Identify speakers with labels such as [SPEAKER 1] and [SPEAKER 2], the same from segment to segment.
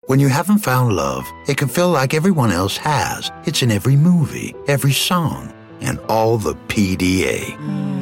[SPEAKER 1] When you haven't found love, it can feel like everyone else has. It's in every movie, every song, and all the PDA.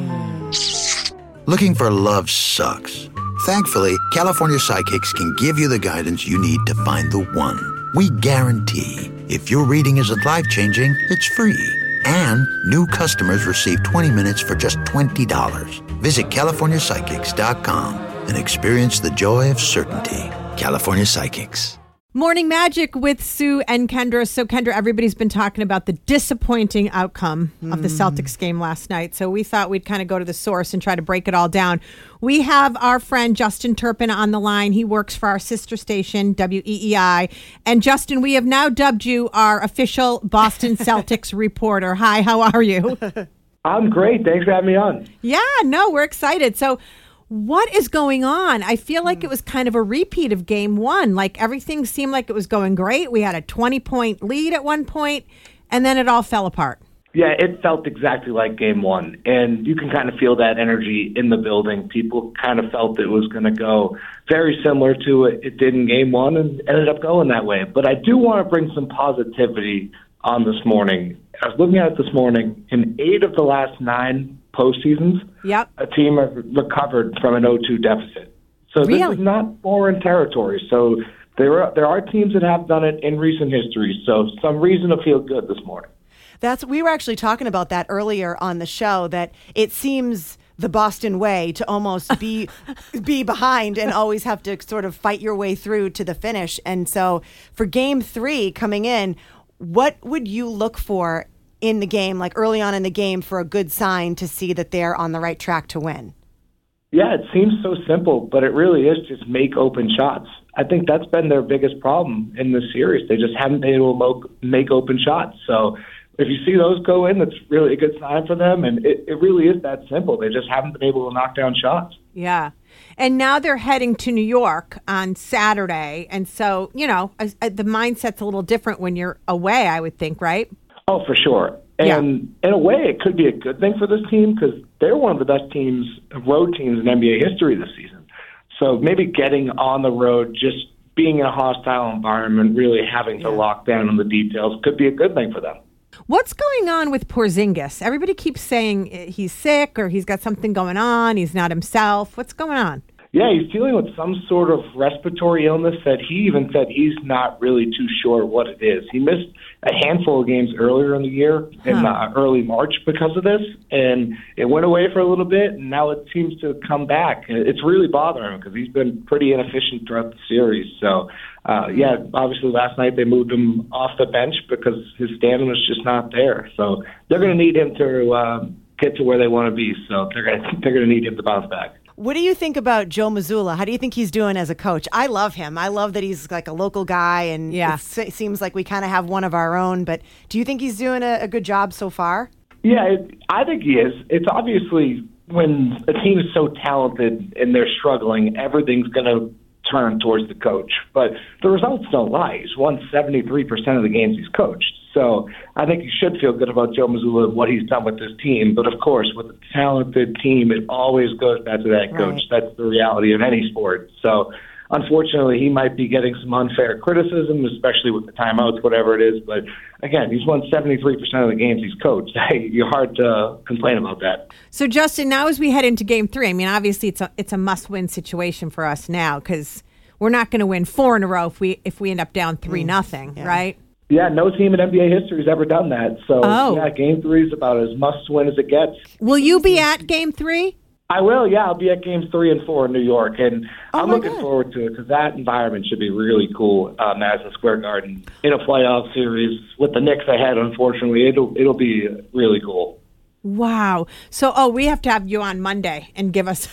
[SPEAKER 1] Looking for love sucks. Thankfully, California Psychics can give you the guidance you need to find the one. We guarantee if your reading isn't life-changing, it's free. And new customers receive 20 minutes for just $20. Visit CaliforniaPsychics.com and experience the joy of certainty. California Psychics.
[SPEAKER 2] Morning Magic with Sue and Kendra. So, Kendra, everybody's been talking about the disappointing outcome of the Celtics game last night. So we thought we'd kind of go to the source and try to break it all down. We have our friend Justin Turpin on the line. He works for our sister station, WEEI. And Justin, we have now dubbed you our official Boston Celtics reporter. Hi, how are you?
[SPEAKER 3] I'm great. Thanks for having me on.
[SPEAKER 2] Yeah, no, we're excited. So, what is going on? I feel like it was kind of a repeat of game one. Like everything seemed like it was going great. We had a 20-point lead at one point, and then it all fell apart.
[SPEAKER 3] Yeah, it felt exactly like game one. And you can kind of feel that energy in the building. People kind of felt it was going to go very similar to it did in game one and ended up going that way. But I do want to bring some positivity on this morning. I was looking at it this morning. In 8 of the last 9 postseasons, a team has recovered from an 0-2 deficit. So this is not foreign territory. So there are teams that have done it in recent history. So some reason to feel good this morning.
[SPEAKER 4] We were actually talking about that earlier on the show, that it seems the Boston way to almost be behind and always have to sort of fight your way through to the finish. And so for game 3 coming in, what would you look for in the game, like early on in the game, for a good sign to see that they're on the right track to win?
[SPEAKER 3] Yeah, it seems so simple, but it really is just make open shots. I think that's been their biggest problem in this series. They just haven't been able to make open shots. So if you see those go in, that's really a good sign for them. And it really is that simple. They just haven't been able to knock down shots.
[SPEAKER 2] Yeah. And now they're heading to New York on Saturday. And so, you know, the mindset's a little different when you're away, I would think, right?
[SPEAKER 3] Oh, for sure. And in a way, it could be a good thing for this team because they're one of the best teams, road teams in NBA history this season. So maybe getting on the road, just being in a hostile environment, really having to lock down on the details could be a good thing for them.
[SPEAKER 2] What's going on with Porzingis? Everybody keeps saying he's sick or he's got something going on. He's not himself. What's going on?
[SPEAKER 3] Yeah, he's dealing with some sort of respiratory illness that he even said he's not really too sure what it is. He missed a handful of games earlier in the year in early March because of this, and it went away for a little bit, and now it seems to come back. It's really bothering him because he's been pretty inefficient throughout the series. So, obviously last night they moved him off the bench because his stamina's just not there. So they're going to need him to get to where they want to be. So they're going to need him to bounce back.
[SPEAKER 4] What do you think about Joe Mazzulla? How do you think he's doing as a coach? I love him. I love that he's like a local guy, and it seems like we kind of have one of our own. But do you think he's doing a good job so far?
[SPEAKER 3] Yeah, I think he is. It's obviously when a team is so talented and they're struggling, everything's going to turn towards the coach. But the results don't lie. He's won 73% of the games he's coached. So I think you should feel good about Joe Mazzulla and what he's done with this team. But, of course, with a talented team, it always goes back to that coach. Right. That's the reality of any sport. So, unfortunately, he might be getting some unfair criticism, especially with the timeouts, whatever it is. But, again, he's won 73% of the games he's coached. You're hard to complain about that.
[SPEAKER 2] So, Justin, now as we head into Game 3, I mean, obviously it's a must-win situation for us now because we're not going to win 4 in a row if we end up down 3-0, right?
[SPEAKER 3] Yeah, no team in NBA history has ever done that. So, Game 3 is about as must-win as it gets.
[SPEAKER 2] Will you be at Game 3?
[SPEAKER 3] I will, yeah. I'll be at Games 3 and 4 in New York, and I'm looking forward to it because that environment should be really cool, Madison Square Garden, in a playoff series with the Knicks ahead. Unfortunately, it'll be really cool.
[SPEAKER 2] Wow. So, we have to have you on Monday and give us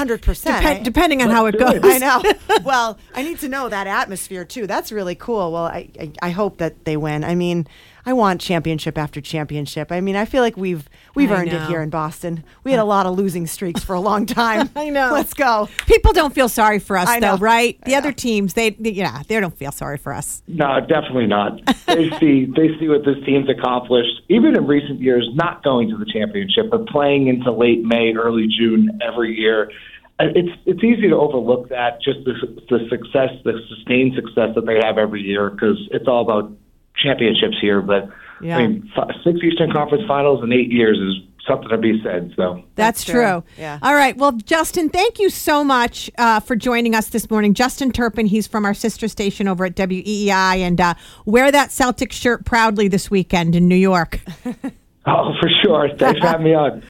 [SPEAKER 4] 100%.
[SPEAKER 2] Depending on how it goes.
[SPEAKER 4] I know. Well, I need to know that atmosphere too. That's really cool. Well, I hope that they win. I mean, I want championship after championship. I mean, I feel like we've earned it here in Boston. We had a lot of losing streaks for a long time.
[SPEAKER 2] I know.
[SPEAKER 4] Let's go.
[SPEAKER 2] People don't feel sorry for us, though, right? The other teams, they don't feel sorry for us.
[SPEAKER 3] No, definitely not. They see what this team's accomplished, even in recent years, not going to the championship, but playing into late May, early June every year. it's easy to overlook that, just the success, the sustained success that they have every year, because it's all about championships here. But
[SPEAKER 2] Yeah.
[SPEAKER 3] I mean, 6 Eastern Conference Finals in 8 years is something to be said. So
[SPEAKER 2] That's true.
[SPEAKER 4] Yeah.
[SPEAKER 2] All right. Well, Justin, thank you so much for joining us this morning. Justin Turpin, he's from our sister station over at WEEI, and wear that Celtics shirt proudly this weekend in New York.
[SPEAKER 3] Oh, for sure. Thanks for having me on.